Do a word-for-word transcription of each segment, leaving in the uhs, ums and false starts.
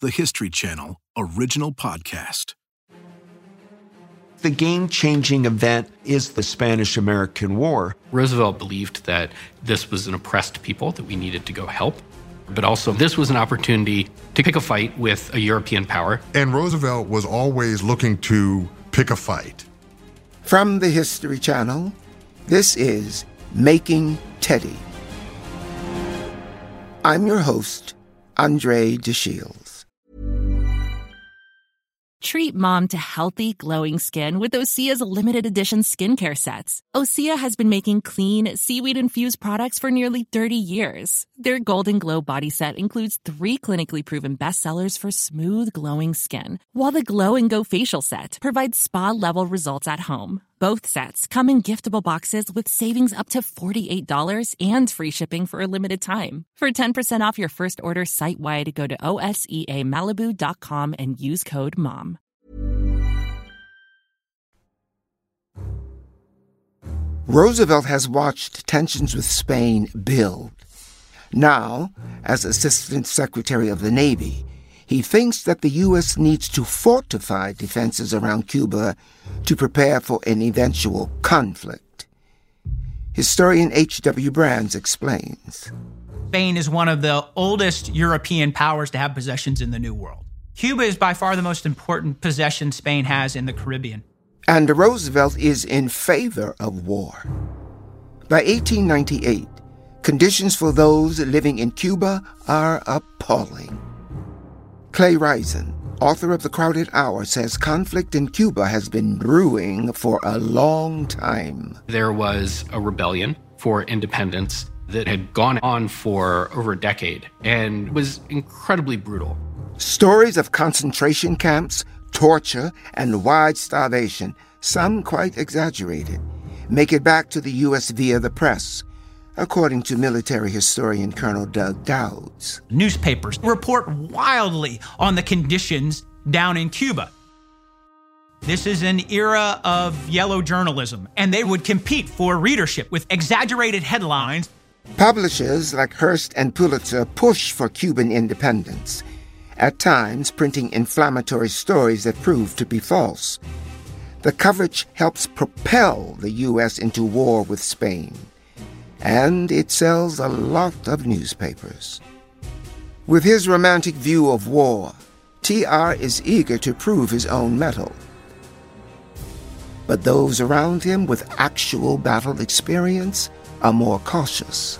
the History Channel original podcast. The game-changing event is the Spanish-American War. Roosevelt believed that this was an oppressed people that we needed to go help, but also this was an opportunity to pick a fight with a European power. And Roosevelt was always looking to pick a fight. From the History Channel, this is Making Teddy. I'm your host, Andre DeShields. Treat mom to healthy, glowing skin with Osea's limited edition skincare sets. Osea has been making clean, seaweed-infused products for nearly thirty years. Their Golden Glow body set includes three clinically proven bestsellers for smooth, glowing skin, while the Glow and Go facial set provides spa-level results at home. Both sets come in giftable boxes with savings up to forty-eight dollars and free shipping for a limited time. For ten percent off your first order site-wide, go to O S E A Malibu dot com and use code MOM. Roosevelt has watched tensions with Spain build. Now, as Assistant Secretary of the Navy, he thinks that the U S needs to fortify defenses around Cuba to prepare for an eventual conflict. Historian H W Brands explains. Spain is one of the oldest European powers to have possessions in the New World. Cuba is by far the most important possession Spain has in the Caribbean. And Roosevelt is in favor of war. By eighteen ninety-eight, conditions for those living in Cuba are appalling. Clay Risen, author of The Crowded Hour, says conflict in Cuba has been brewing for a long time. There was a rebellion for independence that had gone on for over a decade and was incredibly brutal. Stories of concentration camps, torture, and wide starvation, some quite exaggerated, make it back to the U S via the press, according to military historian Colonel Doug Dowds. Newspapers report wildly on the conditions down in Cuba. This is an era of yellow journalism, and they would compete for readership with exaggerated headlines. Publishers like Hearst and Pulitzer push for Cuban independence, at times printing inflammatory stories that prove to be false. The coverage helps propel the U S into war with Spain, and it sells a lot of newspapers. With his romantic view of war, T R is eager to prove his own mettle. But those around him with actual battle experience are more cautious.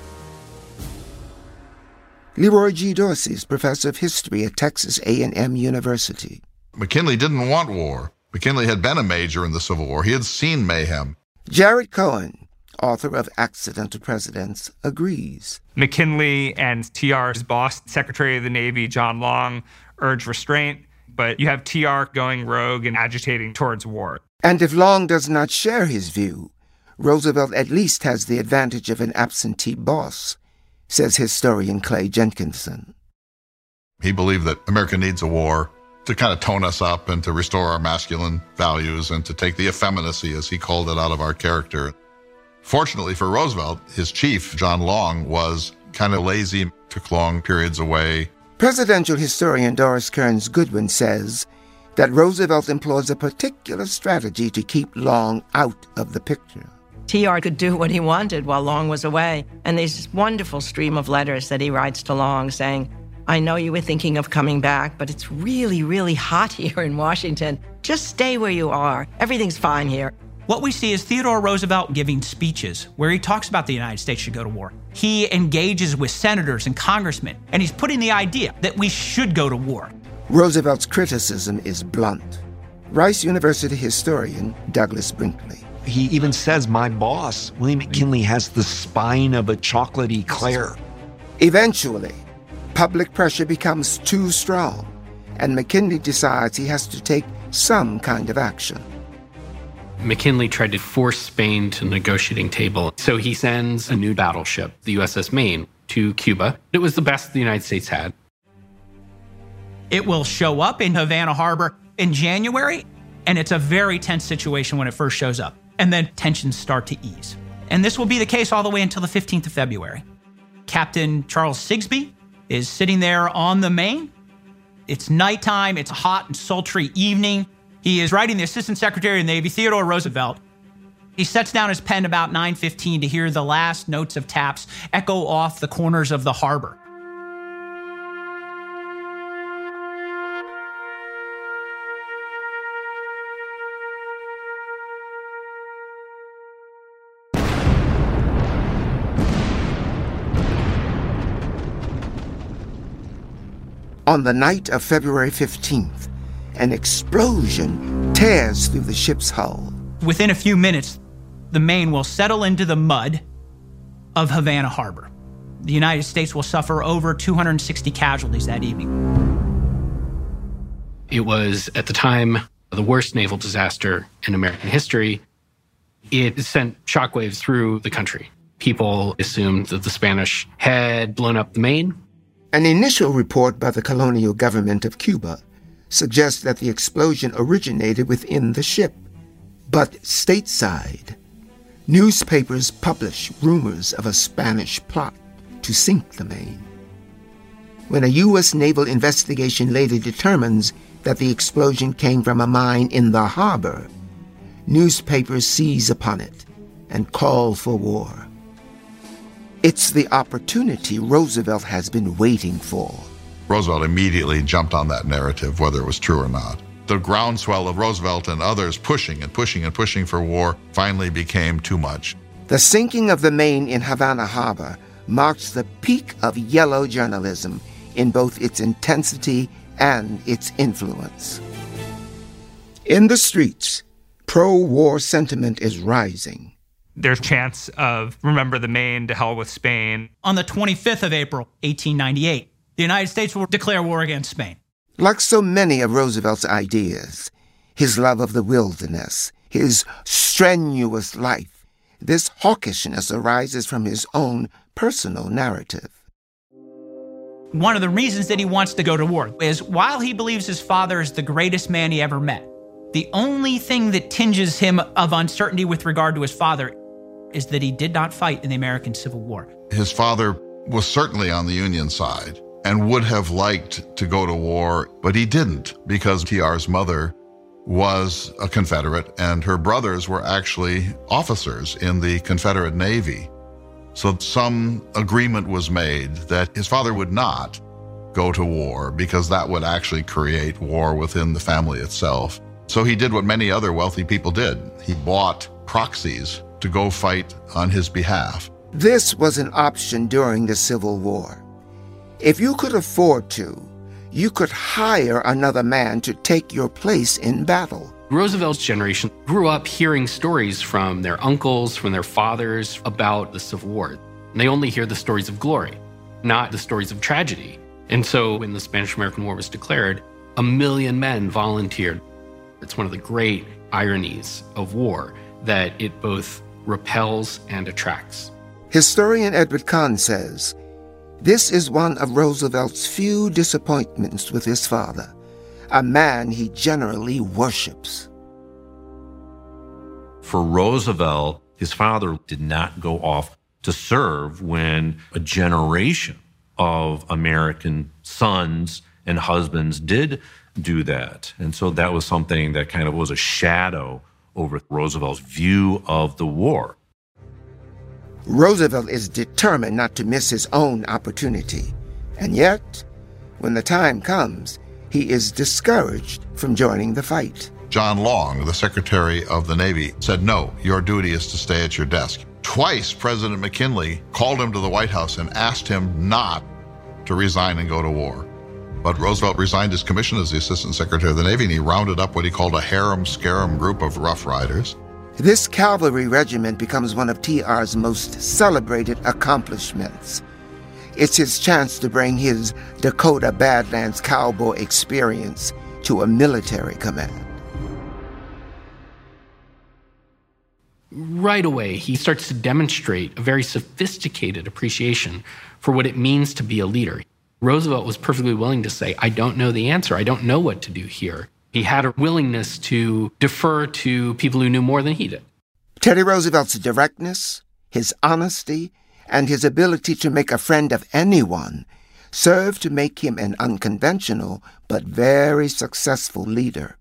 Leroy G. Dorsey is professor of history at Texas A and M University. McKinley didn't want war. McKinley had been a major in the Civil War. He had seen mayhem. Jared Cohen, author of Accidental Presidents, agrees. McKinley and T R's boss, Secretary of the Navy John Long, urge restraint, but you have T R going rogue and agitating towards war. And if Long does not share his view, Roosevelt at least has the advantage of an absentee boss, says historian Clay Jenkinson. He believed that America needs a war to kind of tone us up and to restore our masculine values and to take the effeminacy, as he called it, out of our character. Fortunately for Roosevelt, his chief, John Long, was kind of lazy, took long periods away. Presidential historian Doris Kearns Goodwin says that Roosevelt employs a particular strategy to keep Long out of the picture. T R could do what he wanted while Long was away, and there's this wonderful stream of letters that he writes to Long saying, I know you were thinking of coming back, but it's really, really hot here in Washington. Just stay where you are. Everything's fine here. What we see is Theodore Roosevelt giving speeches where he talks about the United States should go to war. He engages with senators and congressmen, and he's putting the idea that we should go to war. Roosevelt's criticism is blunt. Rice University historian Douglas Brinkley. He even says, my boss, William McKinley, has the spine of a chocolate eclair. Eventually, public pressure becomes too strong, and McKinley decides he has to take some kind of action. McKinley tried to force Spain to the negotiating table, so he sends a new battleship, the U S S Maine, to Cuba. It was the best the United States had. It will show up in Havana Harbor in January, and it's a very tense situation when it first shows up. And then tensions start to ease. And this will be the case all the way until the fifteenth of February. Captain Charles Sigsbee is sitting there on the Maine, It's nighttime. It's a hot and sultry evening. He is writing the Assistant Secretary of the Navy, Theodore Roosevelt. He sets down his pen about nine fifteen to hear the last notes of taps echo off the corners of the harbor. On the night of February fifteenth, an explosion tears through the ship's hull. Within a few minutes, the Maine will settle into the mud of Havana Harbor. The United States will suffer over two hundred sixty casualties that evening. It was, at the time, the worst naval disaster in American history. It sent shockwaves through the country. People assumed that the Spanish had blown up the Maine. An initial report by the colonial government of Cuba suggests that the explosion originated within the ship. But stateside, newspapers publish rumors of a Spanish plot to sink the Maine. When a U S naval investigation later determines that the explosion came from a mine in the harbor, newspapers seize upon it and call for war. It's the opportunity Roosevelt has been waiting for. Roosevelt immediately jumped on that narrative, whether it was true or not. The groundswell of Roosevelt and others pushing and pushing and pushing for war finally became too much. The sinking of the Maine in Havana Harbor marks the peak of yellow journalism in both its intensity and its influence. In the streets, pro-war sentiment is rising. There's chants of remember the Maine, to hell with Spain. On the twenty-fifth of April, eighteen ninety-eight, the United States will declare war against Spain. Like so many of Roosevelt's ideas, his love of the wilderness, his strenuous life, this hawkishness arises from his own personal narrative. One of the reasons that he wants to go to war is while he believes his father is the greatest man he ever met, the only thing that tinges him of uncertainty with regard to his father is that he did not fight in the American Civil War. His father was certainly on the Union side and would have liked to go to war, but he didn't because T R's mother was a Confederate and her brothers were actually officers in the Confederate Navy. So some agreement was made that his father would not go to war because that would actually create war within the family itself. So he did what many other wealthy people did. He bought proxies to go fight on his behalf. This was an option during the Civil War. If you could afford to, you could hire another man to take your place in battle. Roosevelt's generation grew up hearing stories from their uncles, from their fathers about the Civil War. And they only hear the stories of glory, not the stories of tragedy. And so when the Spanish-American War was declared, a million men volunteered. It's one of the great ironies of war that it both repels and attracts. Historian Edward Kahn says, this is one of Roosevelt's few disappointments with his father, a man he generally worships. For Roosevelt, his father did not go off to serve when a generation of American sons and husbands did do that. And so that was something that kind of was a shadow over Roosevelt's view of the war. Roosevelt is determined not to miss his own opportunity. And yet, when the time comes, he is discouraged from joining the fight. John Long, the Secretary of the Navy, said, no, your duty is to stay at your desk. Twice, President McKinley called him to the White House and asked him not to resign and go to war. But Roosevelt resigned his commission as the Assistant Secretary of the Navy, and he rounded up what he called a harem-scarum group of Rough Riders. This cavalry regiment becomes one of T R's most celebrated accomplishments. It's his chance to bring his Dakota Badlands cowboy experience to a military command. Right away, he starts to demonstrate a very sophisticated appreciation for what it means to be a leader. Roosevelt was perfectly willing to say, I don't know the answer. I don't know what to do here. He had a willingness to defer to people who knew more than he did. Teddy Roosevelt's directness, his honesty, and his ability to make a friend of anyone served to make him an unconventional but very successful leader.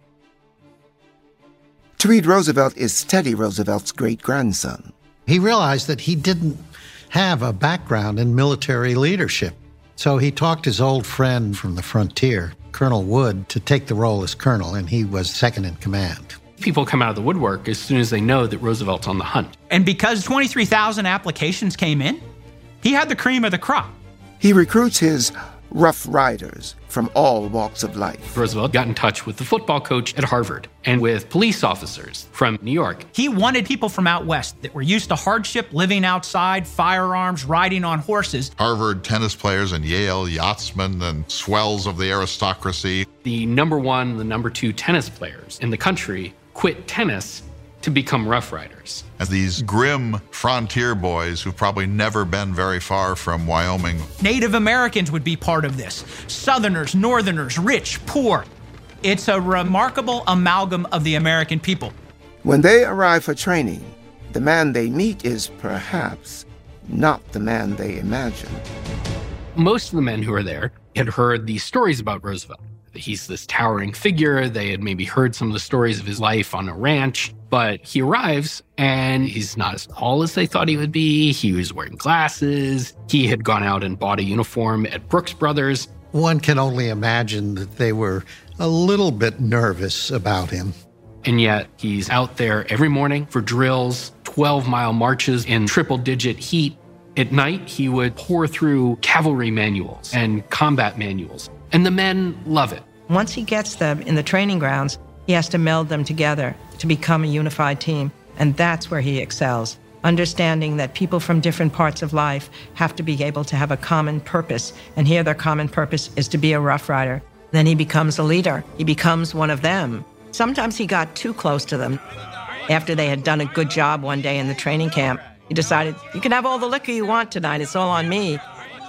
Tweed Roosevelt is Teddy Roosevelt's great-grandson. He realized that he didn't have a background in military leadership, so he talked his old friend from the frontier, Colonel Wood, to take the role as colonel, and he was second in command. People come out of the woodwork as soon as they know that Roosevelt's on the hunt. And because twenty-three thousand applications came in, he had the cream of the crop. He recruits his Rough Riders from all walks of life. Roosevelt got in touch with the football coach at Harvard and with police officers from New York. He wanted people from out west that were used to hardship, living outside, firearms, riding on horses. Harvard tennis players and Yale yachtsmen and swells of the aristocracy. The number one, the number two tennis players in the country quit tennis to become Rough Riders. As these grim frontier boys who've probably never been very far from Wyoming. Native Americans would be part of this. Southerners, Northerners, rich, poor. It's a remarkable amalgam of the American people. When they arrive for training, the man they meet is perhaps not the man they imagine. Most of the men who are there had heard these stories about Roosevelt. He's this towering figure. They had maybe heard some of the stories of his life on a ranch, but he arrives and he's not as tall as they thought he would be. He was wearing glasses. He had gone out and bought a uniform at Brooks Brothers. One can only imagine that they were a little bit nervous about him. And yet he's out there every morning for drills, twelve-mile marches in triple-digit heat. At night, he would pour through cavalry manuals and combat manuals, and the men love it. Once he gets them in the training grounds, he has to meld them together to become a unified team, and that's where he excels, understanding that people from different parts of life have to be able to have a common purpose, and here their common purpose is to be a Rough Rider. Then he becomes a leader. He becomes one of them. Sometimes he got too close to them. After they had done a good job one day in the training camp, he decided, you can have all the liquor you want tonight, it's all on me.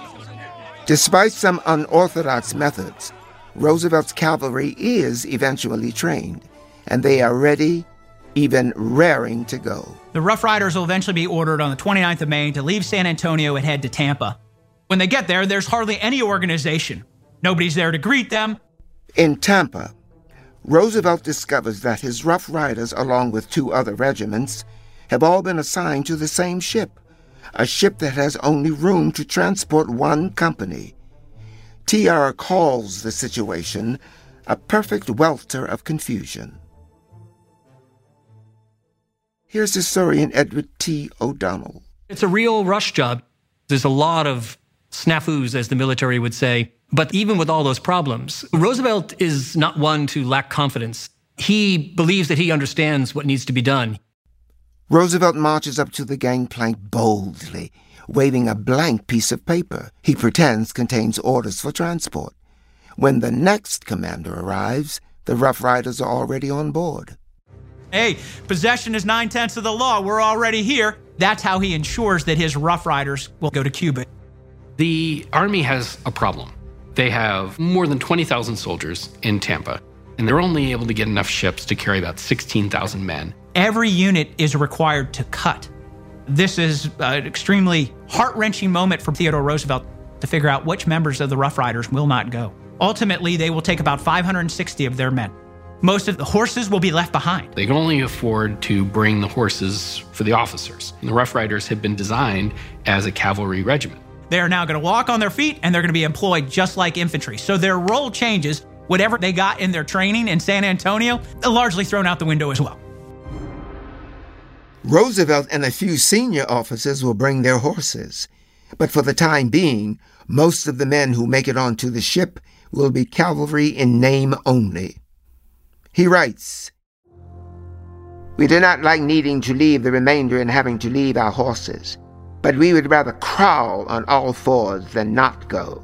Despite some unorthodox methods, Roosevelt's cavalry is eventually trained, and they are ready, even raring to go. The Rough Riders will eventually be ordered on the twenty-ninth of May to leave San Antonio and head to Tampa. When they get there, there's hardly any organization. Nobody's there to greet them. In Tampa, Roosevelt discovers that his Rough Riders, along with two other regiments, have all been assigned to the same ship, a ship that has only room to transport one company. T R calls the situation a perfect welter of confusion. Here's historian Edward T. O'Donnell. It's a real rush job. There's a lot of snafus, as the military would say. But even with all those problems, Roosevelt is not one to lack confidence. He believes that he understands what needs to be done. Roosevelt marches up to the gangplank boldly, waving a blank piece of paper he pretends contains orders for transport. When the next commander arrives, the Rough Riders are already on board. Hey, possession is nine-tenths of the law. We're already here. That's how he ensures that his Rough Riders will go to Cuba. The Army has a problem. They have more than twenty thousand soldiers in Tampa, and they're only able to get enough ships to carry about sixteen thousand men. Every unit is required to cut. This is an extremely heart-wrenching moment for Theodore Roosevelt to figure out which members of the Rough Riders will not go. Ultimately, they will take about five hundred sixty of their men. Most of the horses will be left behind. They can only afford to bring the horses for the officers. And the Rough Riders had been designed as a cavalry regiment. They are now going to walk on their feet, and they're going to be employed just like infantry. So their role changes. Whatever they got in their training in San Antonio, largely thrown out the window as well. Roosevelt and a few senior officers will bring their horses. But for the time being, most of the men who make it onto the ship will be cavalry in name only. He writes, "We do not like needing to leave the remainder and having to leave our horses, but we would rather crawl on all fours than not go."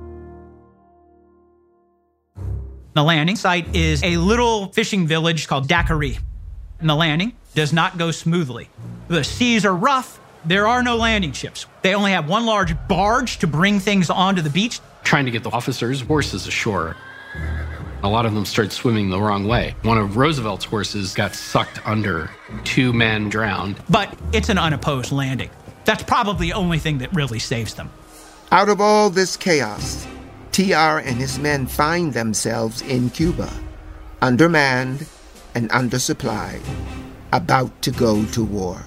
The landing site is a little fishing village called Daiquiri. And the landing does not go smoothly. The seas are rough. There are no landing ships. They only have one large barge to bring things onto the beach. Trying to get the officers' horses ashore. A lot of them start swimming the wrong way. One of Roosevelt's horses got sucked under. Two men drowned. But it's an unopposed landing. That's probably the only thing that really saves them. Out of all this chaos, T R and his men find themselves in Cuba, undermanned and undersupplied, about to go to war.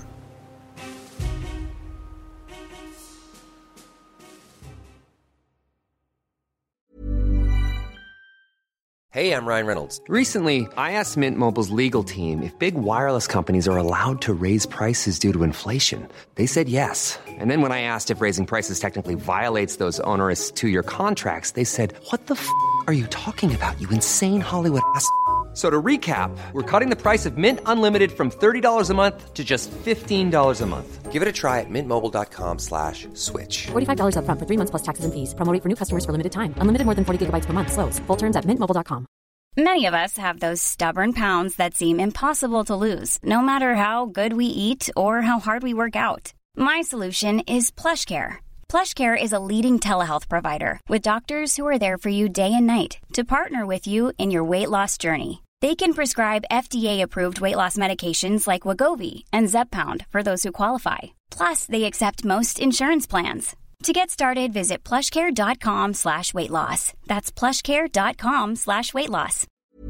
Hey, I'm Ryan Reynolds. Recently, I asked Mint Mobile's legal team if big wireless companies are allowed to raise prices due to inflation. They said yes. And then when I asked if raising prices technically violates those onerous two-year contracts, they said, "What the f*** are you talking about, you insane Hollywood ass f- So to recap, we're cutting the price of Mint Unlimited from thirty dollars a month to just fifteen dollars a month. Give it a try at mintmobile.com slash switch. forty-five dollars up front for three months plus taxes and fees. Promo rate for new customers for limited time. Unlimited more than forty gigabytes per month. Slows full terms at mint mobile dot com. Many of us have those stubborn pounds that seem impossible to lose, no matter how good we eat or how hard we work out. My solution is PlushCare. PlushCare is a leading telehealth provider with doctors who are there for you day and night to partner with you in your weight loss journey. They can prescribe F D A-approved weight loss medications like Wegovy and Zepbound for those who qualify. Plus, they accept most insurance plans. To get started, visit plushcare.com slash weight loss. That's plushcare.com slash weight loss.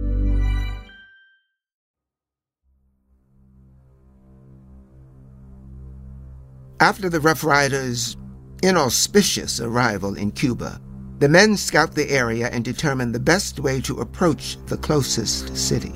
After the Rough Riders' inauspicious arrival in Cuba, the men scout the area and determine the best way to approach the closest city.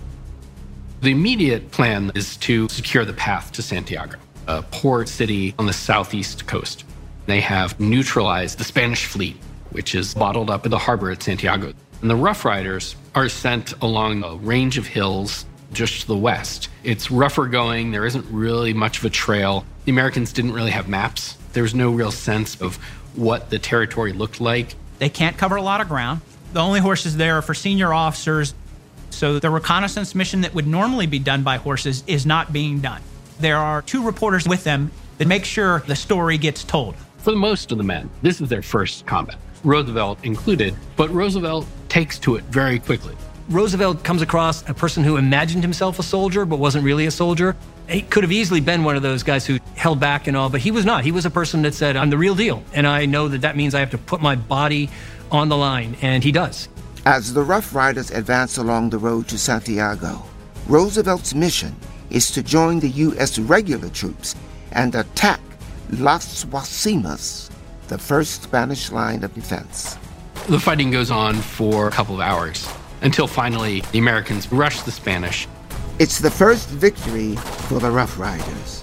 The immediate plan is to secure the path to Santiago, a port city on the southeast coast. They have neutralized the Spanish fleet, which is bottled up in the harbor at Santiago. And the Rough Riders are sent along a range of hills just to the west. It's rougher going. There isn't really much of a trail. The Americans didn't really have maps. There was no real sense of what the territory looked like. They can't cover a lot of ground. The only horses there are for senior officers. So the reconnaissance mission that would normally be done by horses is not being done. There are two reporters with them that make sure the story gets told. For most of the men, this is their first combat, Roosevelt included, but Roosevelt takes to it very quickly. Roosevelt comes across a person who imagined himself a soldier but wasn't really a soldier. He could have easily been one of those guys who held back and all, but he was not. He was a person that said, I'm the real deal, and I know that that means I have to put my body on the line, and he does. As the Rough Riders advance along the road to Santiago, Roosevelt's mission is to join the U S regular troops and attack Las Guasimas, the first Spanish line of defense. The fighting goes on for a couple of hours until finally the Americans rush the Spanish. It's the first victory for the Rough Riders.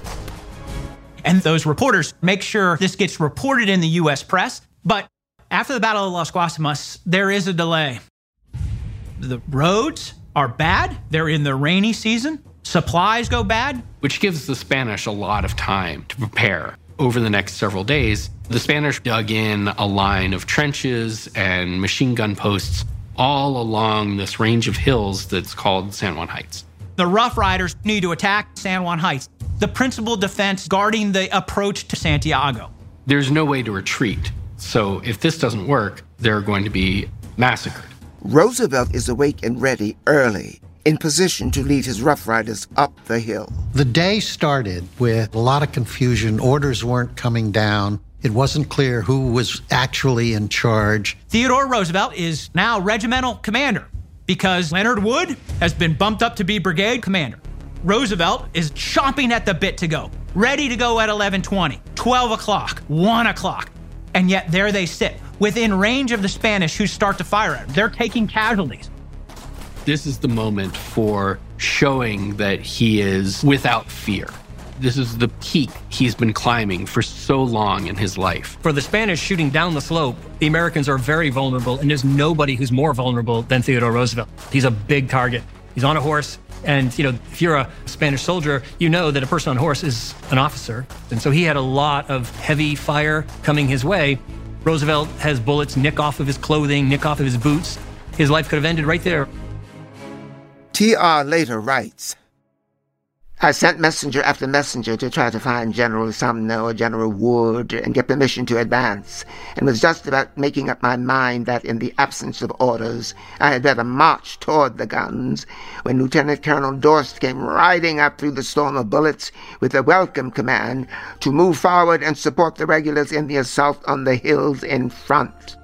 And those reporters make sure this gets reported in the U S press. But after the Battle of Las Guasimas, there is a delay. The roads are bad. They're in the rainy season. Supplies go bad. Which gives the Spanish a lot of time to prepare. Over the next several days, the Spanish dug in a line of trenches and machine gun posts all along this range of hills that's called San Juan Heights. The Rough Riders need to attack San Juan Heights, the principal defense guarding the approach to Santiago. There's no way to retreat. So if this doesn't work, they're going to be massacred. Roosevelt is awake and ready early, in position to lead his Rough Riders up the hill. The day started with a lot of confusion. Orders weren't coming down. It wasn't clear who was actually in charge. Theodore Roosevelt is now regimental commander because Leonard Wood has been bumped up to be brigade commander. Roosevelt is chomping at the bit to go, ready to go at eleven twenty, twelve o'clock, one o'clock. And yet there they sit, within range of the Spanish who start to fire at them. They're taking casualties. This is the moment for showing that he is without fear. This is the peak he's been climbing for so long in his life. For the Spanish shooting down the slope, the Americans are very vulnerable, and there's nobody who's more vulnerable than Theodore Roosevelt. He's a big target. He's on a horse, and you know, if you're a Spanish soldier, you know that a person on a horse is an officer. And so he had a lot of heavy fire coming his way. Roosevelt has bullets nick off of his clothing, nick off of his boots. His life could have ended right there. T R later writes, I sent messenger after messenger to try to find General Sumner or General Wood and get permission to advance, and was just about making up my mind that in the absence of orders I had better march toward the guns when Lieutenant Colonel Dorst came riding up through the storm of bullets with a welcome command to move forward and support the regulars in the assault on the hills in front.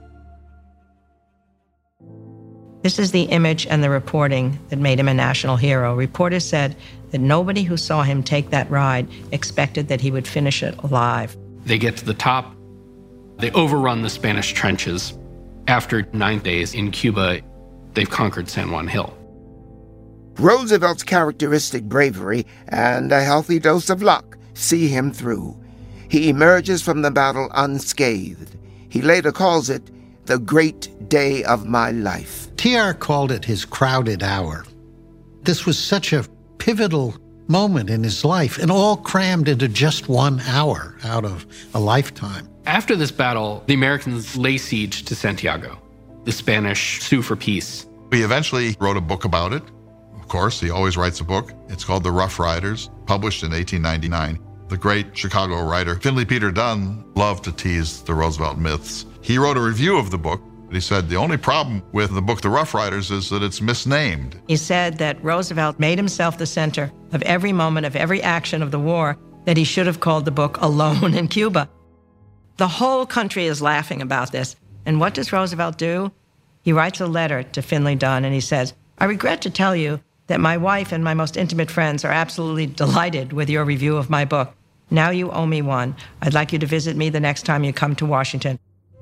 This is the image and the reporting that made him a national hero. Reporters said that nobody who saw him take that ride expected that he would finish it alive. They get to the top. They overrun the Spanish trenches. After nine days in Cuba, they've conquered San Juan Hill. Roosevelt's characteristic bravery and a healthy dose of luck see him through. He emerges from the battle unscathed. He later calls it the great day of my life. T R called it his crowded hour. This was such a pivotal moment in his life, and all crammed into just one hour out of a lifetime. After this battle, the Americans lay siege to Santiago. The Spanish sue for peace. He eventually wrote a book about it. Of course, he always writes a book. It's called The Rough Riders, published in eighteen ninety-nine. The great Chicago writer Finley Peter Dunne loved to tease the Roosevelt myths. He wrote a review of the book. He said the only problem with the book The Rough Riders is that it's misnamed. He said that Roosevelt made himself the center of every moment of every action of the war, that he should have called the book Alone in Cuba. The whole country is laughing about this. And what does Roosevelt do? He writes a letter to Finley Dunne and he says, I regret to tell you that my wife and my most intimate friends are absolutely delighted with your review of my book. Now you owe me one. I'd like you to visit me the next time you come to Washington.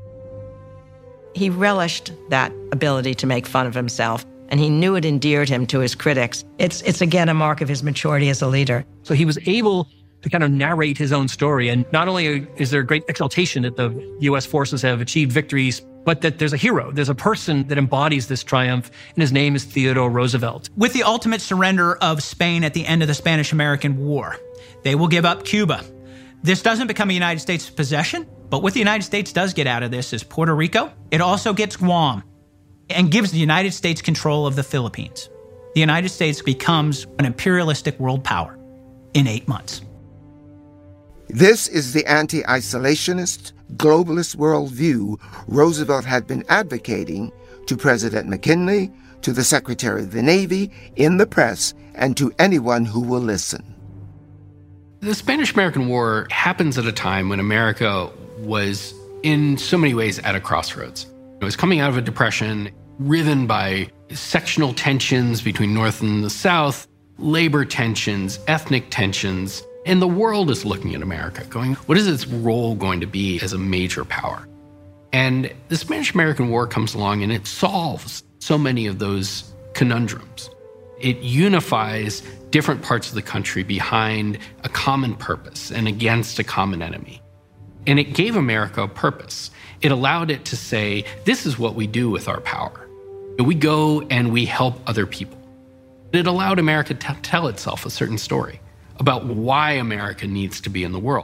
He relished that ability to make fun of himself, and he knew it endeared him to his critics. It's, it's again, a mark of his maturity as a leader. So he was able to kind of narrate his own story. And not only is there great exaltation that the U S forces have achieved victories, but that there's a hero, there's a person that embodies this triumph, and his name is Theodore Roosevelt. With the ultimate surrender of Spain at the end of the Spanish-American War, they will give up Cuba. This doesn't become a United States possession, but what the United States does get out of this is Puerto Rico. It also gets Guam and gives the United States control of the Philippines. The United States becomes an imperialistic world power in eight months. This is the anti-isolationist, globalist worldview Roosevelt had been advocating to President McKinley, to the Secretary of the Navy, in the press, and to anyone who will listen. The Spanish-American War happens at a time when America was in so many ways at a crossroads. It was coming out of a depression riven by sectional tensions between North and the South, labor tensions, ethnic tensions, and the world is looking at America going, what is its role going to be as a major power? And the Spanish-American War comes along and it solves so many of those conundrums. It unifies different parts of the country behind a common purpose and against a common enemy. And it gave America a purpose. It allowed it to say, this is what we do with our power. We go and we help other people. It allowed America to tell itself a certain story about why America needs to be in the world.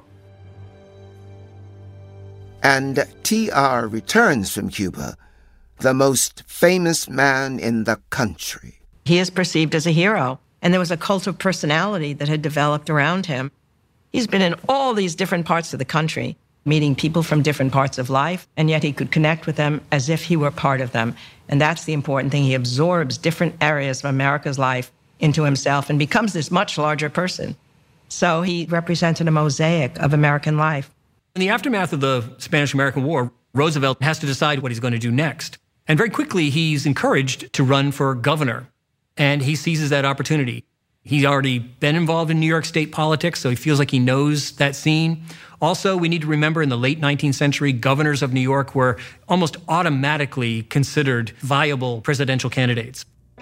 And T R returns from Cuba, the most famous man in the country. He is perceived as a hero, and there was a cult of personality that had developed around him. He's been in all these different parts of the country, meeting people from different parts of life, and yet he could connect with them as if he were part of them. And that's the important thing. He absorbs different areas of America's life into himself and becomes this much larger person. So he represented a mosaic of American life. In the aftermath of the Spanish-American War, Roosevelt has to decide what he's going to do next. And very quickly, he's encouraged to run for governor. And he seizes that opportunity. He's already been involved in New York state politics, so he feels like he knows that scene. Also, we need to remember in the late nineteenth century, governors of New York were almost automatically considered viable presidential candidates.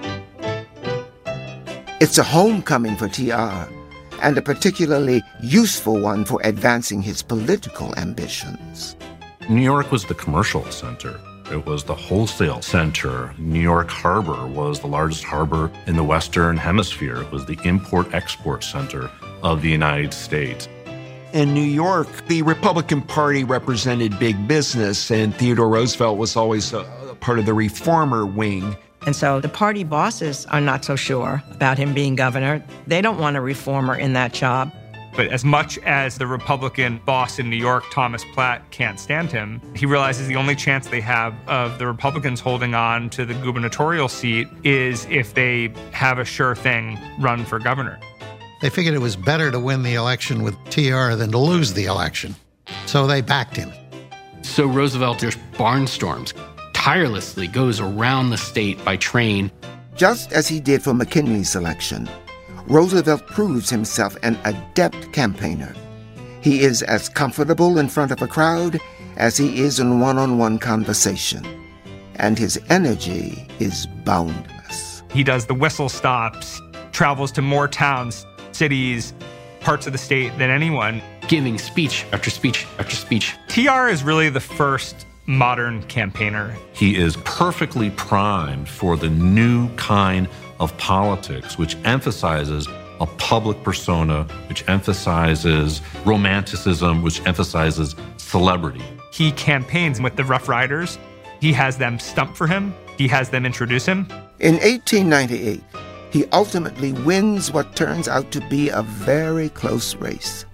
It's a homecoming for T R, and a particularly useful one for advancing his political ambitions. New York was the commercial center. It was the wholesale center. New York Harbor was the largest harbor in the Western Hemisphere. It was the import-export center of the United States. In New York, the Republican Party represented big business, and Theodore Roosevelt was always a, a part of the reformer wing. And so the party bosses are not so sure about him being governor. They don't want a reformer in that job. But as much as the Republican boss in New York, Thomas Platt, can't stand him, he realizes the only chance they have of the Republicans holding on to the gubernatorial seat is if they have a sure thing run for governor. They figured it was better to win the election with T R than to lose the election. So they backed him. So Roosevelt just barnstorms, tirelessly goes around the state by train. Just as he did for McKinley's election, Roosevelt proves himself an adept campaigner. He is as comfortable in front of a crowd as he is in one-on-one conversation, and his energy is boundless. He does the whistle stops, travels to more towns, cities, parts of the state than anyone. Giving speech after speech after speech. T R is really the first modern campaigner. He is perfectly primed for the new kind of politics, which emphasizes a public persona, which emphasizes romanticism, which emphasizes celebrity. He campaigns with the Rough Riders. He has them stump for him. He has them introduce him. In eighteen ninety-eight, he ultimately wins what turns out to be a very close race.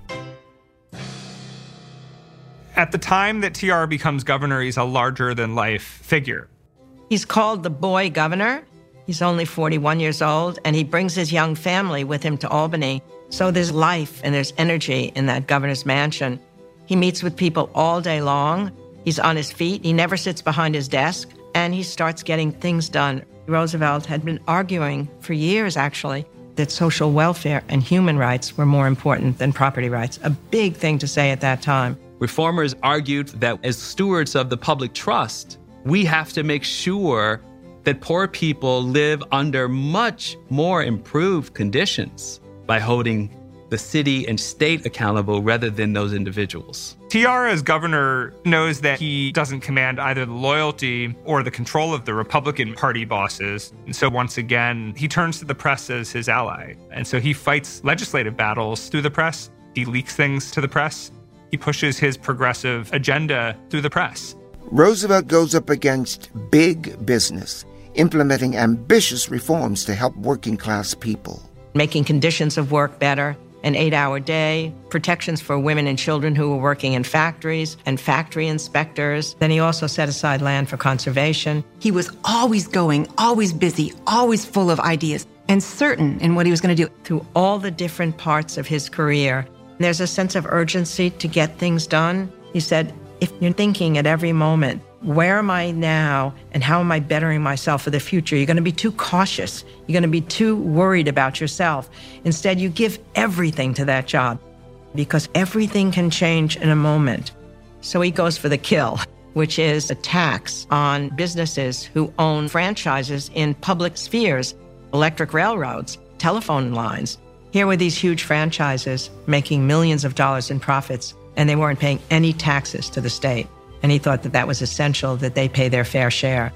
At the time that T R becomes governor, he's a larger-than-life figure. He's called the boy governor. He's only forty-one years old, and he brings his young family with him to Albany. So there's life and there's energy in that governor's mansion. He meets with people all day long. He's on his feet. He never sits behind his desk, and he starts getting things done. Roosevelt had been arguing for years, actually, that social welfare and human rights were more important than property rights, a big thing to say at that time. Reformers argued that as stewards of the public trust, we have to make sure that poor people live under much more improved conditions by holding the city and state accountable rather than those individuals. T R as governor knows that he doesn't command either the loyalty or the control of the Republican Party bosses. And so once again, he turns to the press as his ally. And so he fights legislative battles through the press. He leaks things to the press. He pushes his progressive agenda through the press. Roosevelt goes up against big business, implementing ambitious reforms to help working-class people. Making conditions of work better, an eight-hour day, protections for women and children who were working in factories, and factory inspectors. Then he also set aside land for conservation. He was always going, always busy, always full of ideas, and certain in what he was going to do. Through all the different parts of his career, there's a sense of urgency to get things done. He said, if you're thinking at every moment, where am I now and how am I bettering myself for the future? You're going to be too cautious. You're going to be too worried about yourself. Instead, you give everything to that job because everything can change in a moment. So he goes for the kill, which is a tax on businesses who own franchises in public spheres, electric railroads, telephone lines. Here were these huge franchises making millions of dollars in profits, and they weren't paying any taxes to the state. And he thought that that was essential, that they pay their fair share.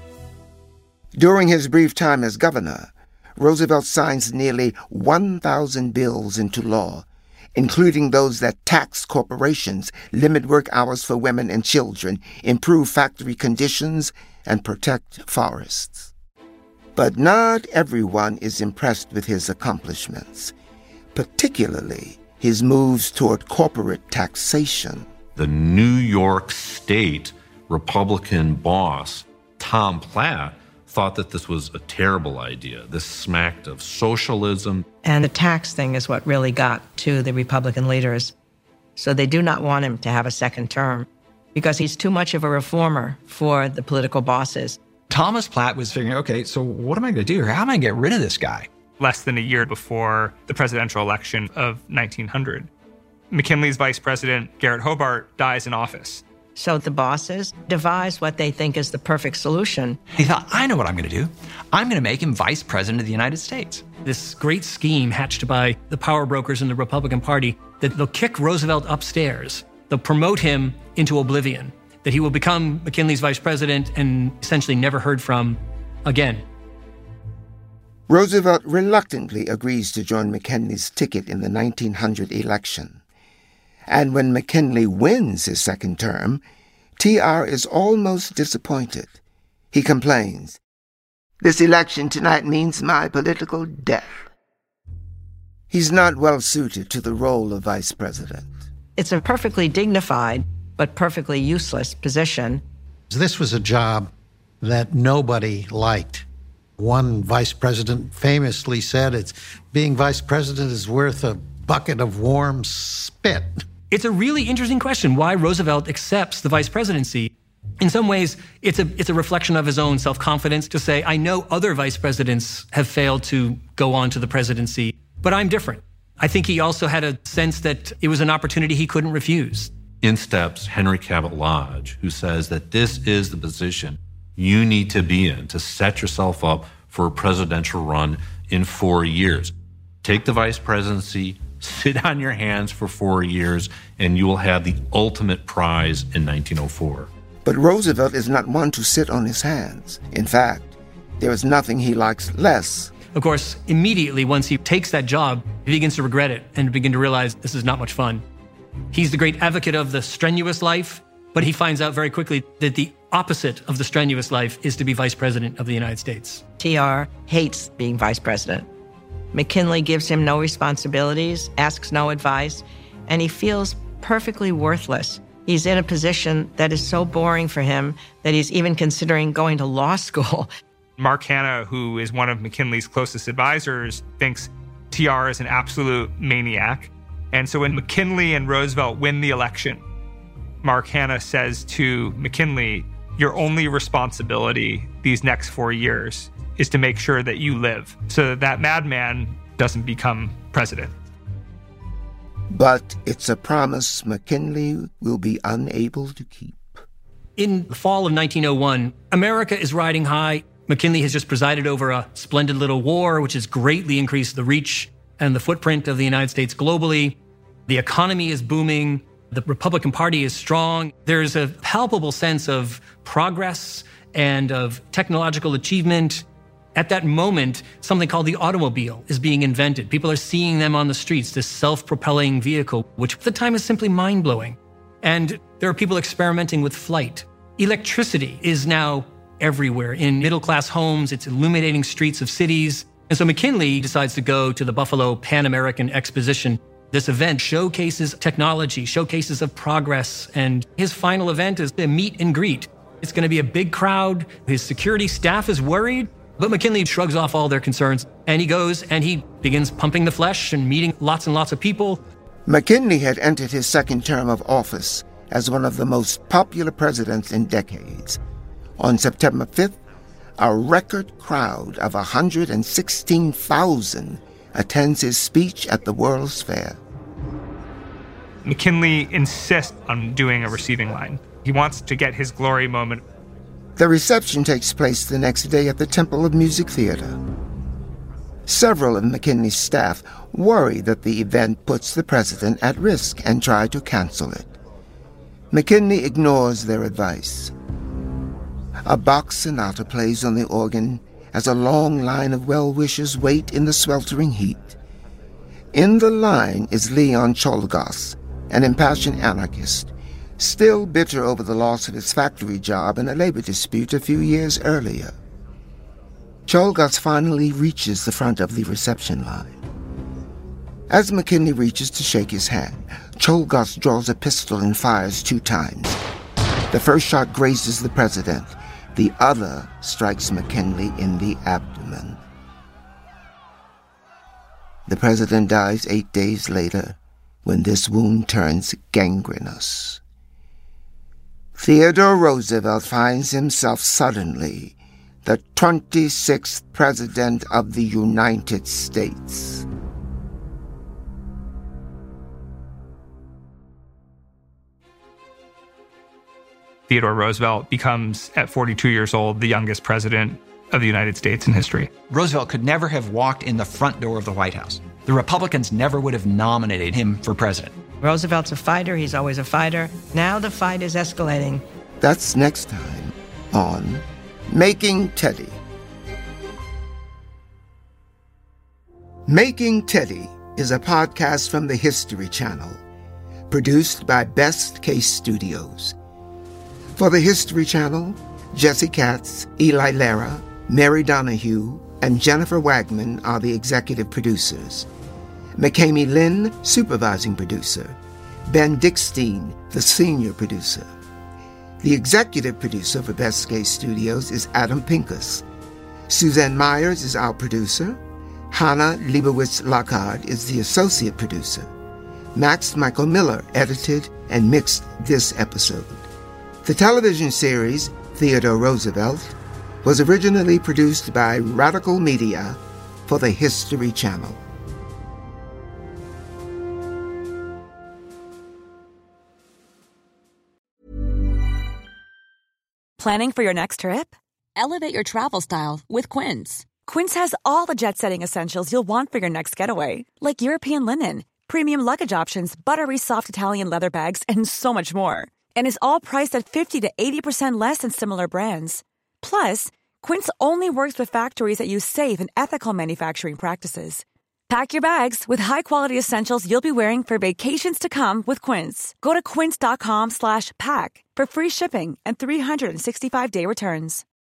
During his brief time as governor, Roosevelt signs nearly one thousand bills into law, including those that tax corporations, limit work hours for women and children, improve factory conditions, and protect forests. But not everyone is impressed with his accomplishments, particularly his moves toward corporate taxation. The New York State Republican boss, Tom Platt, thought that this was a terrible idea. This smacked of socialism. And the tax thing is what really got to the Republican leaders. So they do not want him to have a second term because he's too much of a reformer for the political bosses. Thomas Platt was figuring, okay, so what am I going to do here? How am I going to get rid of this guy? Less than a year before the presidential election of nineteen hundred, McKinley's vice president, Garrett Hobart, dies in office. So the bosses devise what they think is the perfect solution. He thought, I know what I'm going to do. I'm going to make him vice president of the United States. This great scheme hatched by the power brokers in the Republican Party that they'll kick Roosevelt upstairs. They'll promote him into oblivion, that he will become McKinley's vice president and essentially never heard from again. Roosevelt reluctantly agrees to join McKinley's ticket in the nineteen hundred election. And when McKinley wins his second term, T R is almost disappointed. He complains, This election tonight means my political death. He's not well suited to the role of vice president. It's a perfectly dignified but perfectly useless position. This was a job that nobody liked. One vice president famously said, "It's being vice president is worth a bucket of warm spit." It's a really interesting question why Roosevelt accepts the vice presidency. In some ways, it's a it's a reflection of his own self-confidence to say, I know other vice presidents have failed to go on to the presidency, but I'm different. I think he also had a sense that it was an opportunity he couldn't refuse. In steps Henry Cabot Lodge, who says that this is the position you need to be in to set yourself up for a presidential run in four years. Take the vice presidency, sit on your hands for four years, and you will have the ultimate prize in nineteen oh four. But Roosevelt is not one to sit on his hands. In fact, there is nothing he likes less. Of course, immediately once he takes that job, he begins to regret it and begin to realize this is not much fun. He's the great advocate of the strenuous life, but he finds out very quickly that the opposite of the strenuous life is to be vice president of the United States. T R hates being vice president. McKinley gives him no responsibilities, asks no advice, and he feels perfectly worthless. He's in a position that is so boring for him that he's even considering going to law school. Mark Hanna, who is one of McKinley's closest advisors, thinks T R is an absolute maniac. And so when McKinley and Roosevelt win the election, Mark Hanna says to McKinley, your only responsibility these next four years is to make sure that you live so that that madman doesn't become president. But it's a promise McKinley will be unable to keep. In the fall of nineteen oh one, America is riding high. McKinley has just presided over a splendid little war, which has greatly increased the reach and the footprint of the United States globally. The economy is booming. The Republican Party is strong. There's a palpable sense of progress and of technological achievement. At that moment, something called the automobile is being invented. People are seeing them on the streets, this self-propelling vehicle, which at the time is simply mind-blowing. And there are people experimenting with flight. Electricity is now everywhere. In middle-class homes, it's illuminating streets of cities. And so McKinley decides to go to the Buffalo Pan American Exposition. This event showcases technology, showcases of progress, and his final event is a meet and greet. It's going to be a big crowd. His security staff is worried, but McKinley shrugs off all their concerns, and he goes and he begins pumping the flesh and meeting lots and lots of people. McKinley had entered his second term of office as one of the most popular presidents in decades. On September fifth, a record crowd of one hundred sixteen thousand attends his speech at the World's Fair. McKinley insists on doing a receiving line. He wants to get his glory moment. The reception takes place the next day at the Temple of Music Theater. Several of McKinley's staff worry that the event puts the president at risk and try to cancel it. McKinley ignores their advice. A Bach sonata plays on the organ as a long line of well-wishers wait in the sweltering heat. In the line is Leon Czolgosz, an impassioned anarchist, still bitter over the loss of his factory job in a labor dispute a few years earlier. Czolgosz finally reaches the front of the reception line. As McKinley reaches to shake his hand, Czolgosz draws a pistol and fires two times. The first shot grazes the president. The other strikes McKinley in the abdomen. The president dies eight days later when this wound turns gangrenous. Theodore Roosevelt finds himself suddenly the twenty-sixth President of the United States. Theodore Roosevelt becomes, at forty-two years old, the youngest president of the United States in history. Roosevelt could never have walked in the front door of the White House. The Republicans never would have nominated him for president. Roosevelt's a fighter. He's always a fighter. Now the fight is escalating. That's next time on Making Teddy. Making Teddy is a podcast from the History Channel, produced by Best Case Studios. For the History Channel, Jesse Katz, Eli Lara, Mary Donahue and Jennifer Wagman are the executive producers. McKamey Lynn, supervising producer. Ben Dickstein, the senior producer. The executive producer for Best Case Studios is Adam Pincus. Suzanne Myers is our producer. Hannah Leibowitz-Lockhart is the associate producer. Max Michael Miller edited and mixed this episode. The television series, Theodore Roosevelt, was originally produced by Radical Media for the History Channel. Planning for your next trip? Elevate your travel style with Quince. Quince has all the jet-setting essentials you'll want for your next getaway, like European linen, premium luggage options, buttery soft Italian leather bags, and so much more. And is all priced at fifty to eighty percent less than similar brands. Plus, Quince only works with factories that use safe and ethical manufacturing practices. Pack your bags with high-quality essentials you'll be wearing for vacations to come with Quince. Go to quince.com slash pack for free shipping and three sixty-five day returns.